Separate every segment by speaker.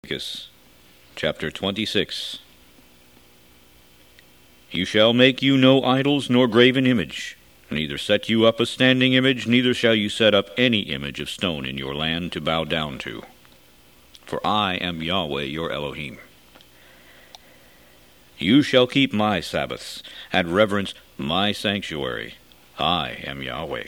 Speaker 1: Leviticus chapter 26. You shall make you no idols nor graven image, neither set you up a standing image, neither shall you set up any image of stone in your land to bow down to. For I am Yahweh your Elohim. You shall keep my Sabbaths, and reverence my sanctuary. I am Yahweh.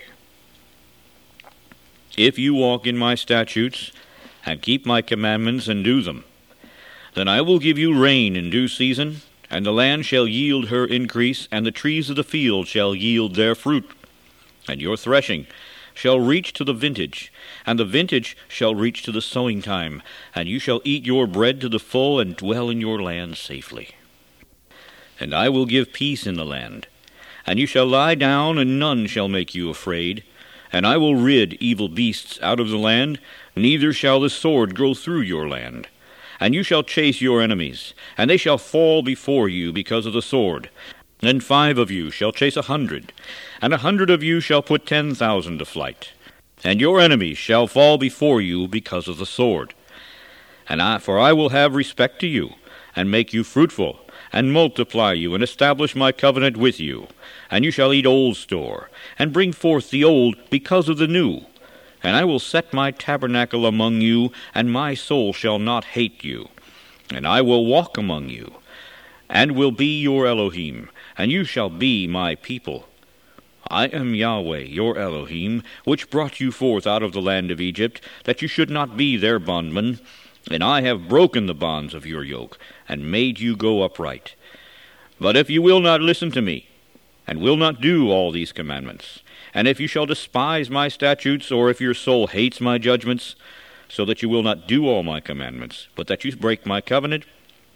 Speaker 1: If you walk in my statutes, and keep my commandments, and do them, then I will give you rain in due season, and the land shall yield her increase, and the trees of the field shall yield their fruit. And your threshing shall reach to the vintage, and the vintage shall reach to the sowing time, and you shall eat your bread to the full, and dwell in your land safely. And I will give peace in the land, and you shall lie down, and none shall make you afraid. And I will rid evil beasts out of the land, neither shall the sword go through your land. And you shall chase your enemies, and they shall fall before you because of the sword. And 5 of you shall chase 100, and 100 of you shall put 10,000 to flight. And your enemies shall fall before you because of the sword. For I will have respect to you, and make you fruitful, and multiply you, and establish my covenant with you. And you shall eat old store, and bring forth the old because of the new. And I will set my tabernacle among you, and my soul shall not hate you. And I will walk among you, and will be your Elohim, and you shall be my people. I am Yahweh your Elohim, which brought you forth out of the land of Egypt, that you should not be their bondmen. And I have broken the bonds of your yoke, and made you go upright. But if you will not listen to me, and will not do all these commandments, and if you shall despise my statutes, or if your soul hates my judgments, so that you will not do all my commandments, but that you break my covenant,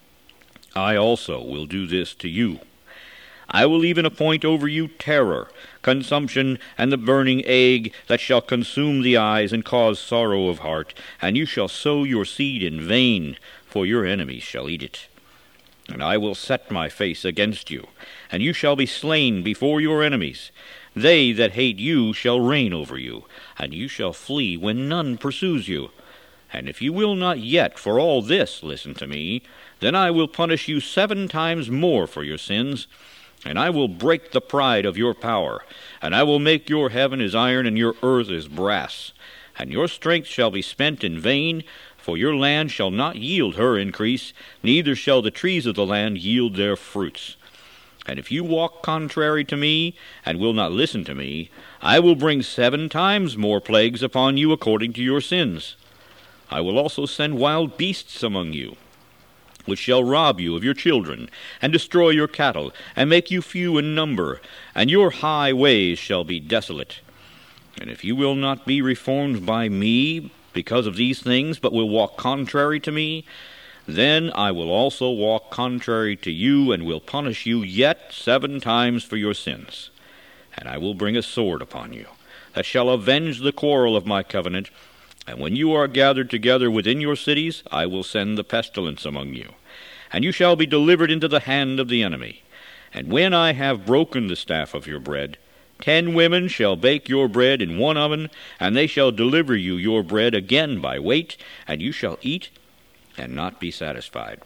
Speaker 1: I also will do this to you. I will even appoint over you terror, consumption, and the burning ague that shall consume the eyes and cause sorrow of heart, and you shall sow your seed in vain, for your enemies shall eat it. And I will set my face against you, and you shall be slain before your enemies. They that hate you shall reign over you, and you shall flee when none pursues you. And if you will not yet for all this listen to me, then I will punish you 7 times more for your sins. And I will break the pride of your power, and I will make your heaven as iron, and your earth as brass. And your strength shall be spent in vain, for your land shall not yield her increase, neither shall the trees of the land yield their fruits. And if you walk contrary to me, and will not listen to me, I will bring 7 times more plagues upon you according to your sins. I will also send wild beasts among you, which shall rob you of your children, and destroy your cattle, and make you few in number, and your high ways shall be desolate. And if you will not be reformed by me because of these things, but will walk contrary to me, then I will also walk contrary to you, and will punish you yet 7 times for your sins. And I will bring a sword upon you, that shall avenge the quarrel of my covenant. And when you are gathered together within your cities, I will send the pestilence among you, and you shall be delivered into the hand of the enemy. And when I have broken the staff of your bread, 10 women shall bake your bread in one oven, and they shall deliver you your bread again by weight, and you shall eat and not be satisfied.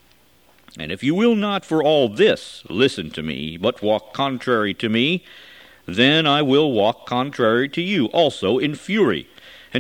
Speaker 1: And if you will not for all this listen to me, but walk contrary to me, then I will walk contrary to you also in fury, and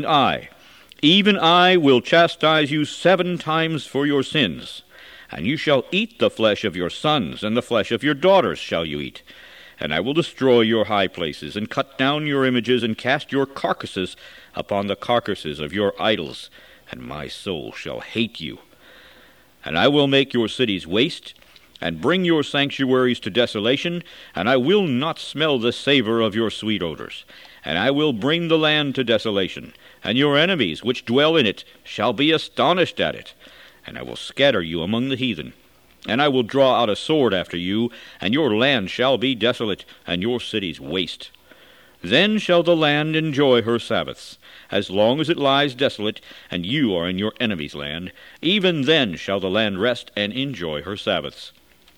Speaker 1: even I will chastise you 7 times for your sins. And you shall eat the flesh of your sons, and the flesh of your daughters shall you eat. And I will destroy your high places, and cut down your images, and cast your carcasses upon the carcasses of your idols. And my soul shall hate you. And I will make your cities waste, and bring your sanctuaries to desolation, and I will not smell the savor of your sweet odors. And I will bring the land to desolation, and your enemies which dwell in it shall be astonished at it. And I will scatter you among the heathen, and I will draw out a sword after you, and your land shall be desolate, and your cities waste. Then shall the land enjoy her Sabbaths, as long as it lies desolate, and you are in your enemy's land. Even then shall the land rest and enjoy her Sabbaths.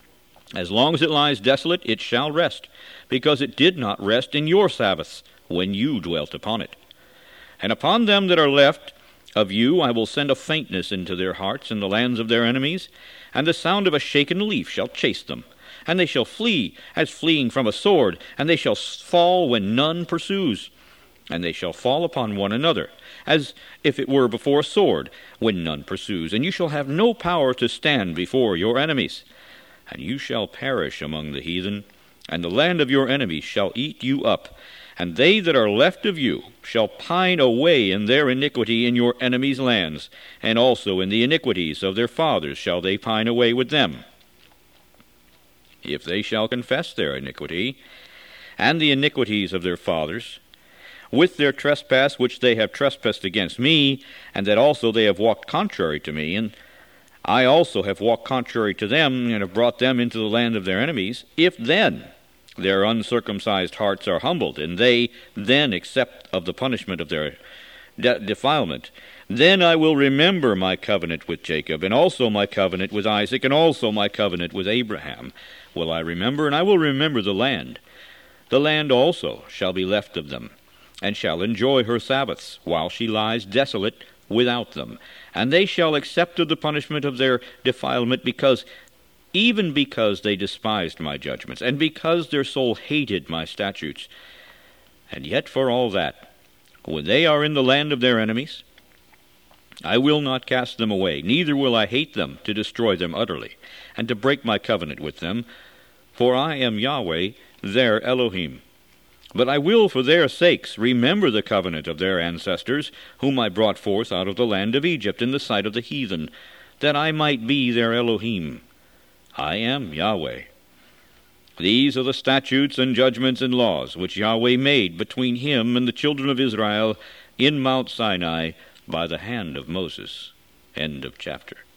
Speaker 1: As long as it lies desolate, it shall rest, because it did not rest in your Sabbaths, when you dwelt upon it. And upon them that are left Of you I will send a faintness into their hearts in the lands of their enemies, and the sound of a shaken leaf shall chase them. And they shall flee as fleeing from a sword, and they shall fall when none pursues. And they shall fall upon one another, as if it were before a sword, when none pursues. And you shall have no power to stand before your enemies. And you shall perish among the heathen, and the land of your enemies shall eat you up. And they that are left of you shall pine away in their iniquity in your enemies' lands, and also in the iniquities of their fathers shall they pine away with them. If they shall confess their iniquity, and the iniquities of their fathers, with their trespass which they have trespassed against me, and that also they have walked contrary to me, and I also have walked contrary to them, and have brought them into the land of their enemies, if then their uncircumcised hearts are humbled, and they then accept of the punishment of their defilement, then I will remember my covenant with Jacob, and also my covenant with Isaac, and also my covenant with Abraham will I remember, and I will remember the land. The land also shall be left of them, and shall enjoy her Sabbaths, while she lies desolate without them. And they shall accept of the punishment of their defilement, even because they despised my judgments, and because their soul hated my statutes. And yet for all that, when they are in the land of their enemies, I will not cast them away, neither will I hate them to destroy them utterly, and to break my covenant with them, for I am Yahweh, their Elohim. But I will for their sakes remember the covenant of their ancestors, whom I brought forth out of the land of Egypt in the sight of the heathen, that I might be their Elohim. I am Yahweh. These are the statutes and judgments and laws which Yahweh made between him and the children of Israel in Mount Sinai by the hand of Moses. End of chapter.